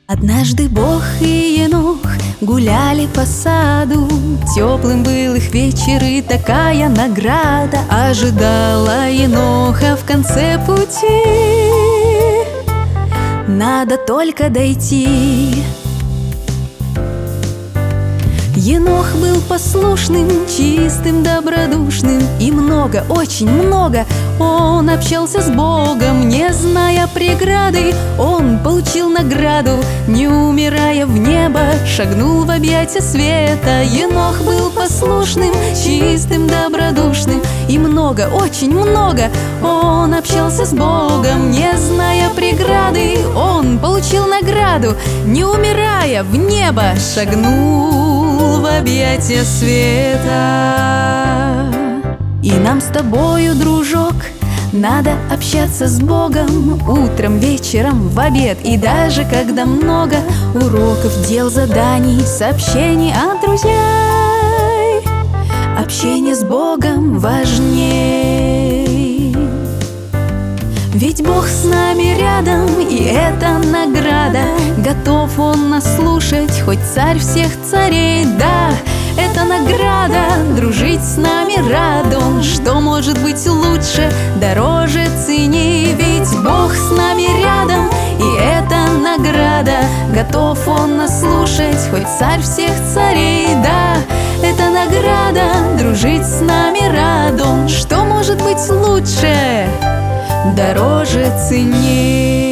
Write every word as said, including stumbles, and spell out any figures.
Однажды Бог и Енох гуляли по саду. Теплым был их вечер, и такая награда ожидала Еноха в конце пути. Надо только дойти. Енох был послушным, чистым, добродушным, и много, очень много он общался с Богом, не зная преграды. Он получил награду, не умирая в небо, шагнул в объятия света. Енох был послушным, чистым, добродушным, и много, очень много он общался с Богом, не зная преграды. Он получил награду, не умирая в небо, шагнул в объятия света. И нам с тобою, дружок, надо общаться с Богом утром, вечером, в обед, и даже когда много уроков, дел, заданий, сообщений от друзей. Общение с Богом важней. Ведь Бог с нами рядом, и это награда. Готов Он нас слушать, хоть царь всех царей. Да, это награда, дружить с нами рад Он. Что может быть лучше, дороже, ценней? Ведь Бог с нами рядом, и это награда. Готов Он нас слушать, хоть царь всех царей. Да, это награда, дружить с нами рад Он. Что может быть лучше, дороже, ценней?